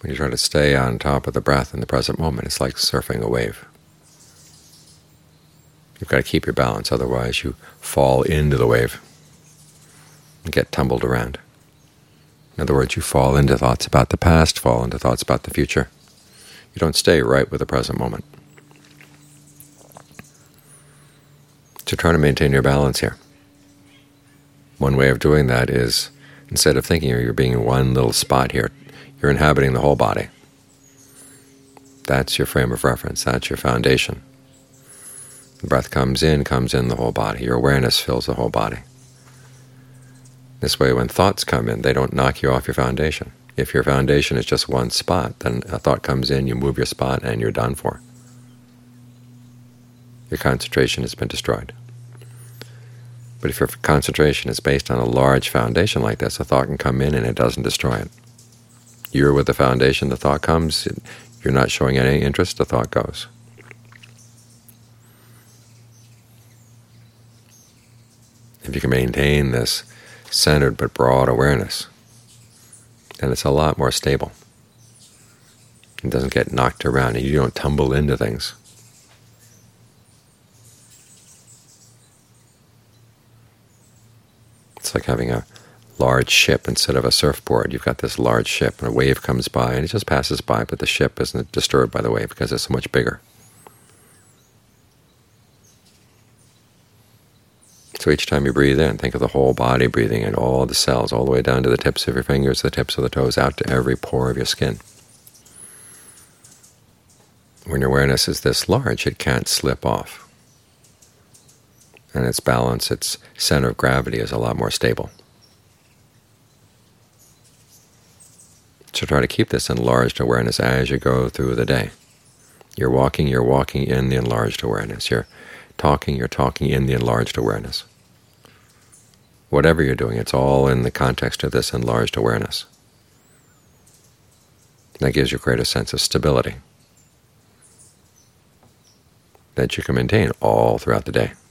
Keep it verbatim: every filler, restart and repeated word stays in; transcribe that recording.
When you try to stay on top of the breath in the present moment, it's like surfing a wave. You've got to keep your balance, otherwise you fall into the wave and get tumbled around. In other words, you fall into thoughts about the past, fall into thoughts about the future. You don't stay right with the present moment. So try to maintain your balance here. One way of doing that is, instead of thinking you're being in one little spot here, you're inhabiting the whole body. That's your frame of reference. That's your foundation. The breath comes in, comes in the whole body. Your awareness fills the whole body. This way, when thoughts come in, they don't knock you off your foundation. If your foundation is just one spot, then a thought comes in, you move your spot, and you're done for. Your concentration has been destroyed. But if your concentration is based on a large foundation like this, a thought can come in and it doesn't destroy it. You're with the foundation, the thought comes, you're not showing any interest, the thought goes. If you can maintain this centered but broad awareness, then it's a lot more stable. It doesn't get knocked around, and you don't tumble into things. It's like having a large ship instead of a surfboard. You've got this large ship, and a wave comes by, and it just passes by, but the ship isn't disturbed by the wave because it's so much bigger. So each time you breathe in, think of the whole body breathing in, all the cells, all the way down to the tips of your fingers, the tips of the toes, out to every pore of your skin. When your awareness is this large, it can't slip off. And its balance, its center of gravity is a lot more stable. So try to keep this enlarged awareness as you go through the day. You're walking, you're walking in the enlarged awareness. You're talking, you're talking in the enlarged awareness. Whatever you're doing, it's all in the context of this enlarged awareness. That gives you a greater sense of stability that you can maintain all throughout the day.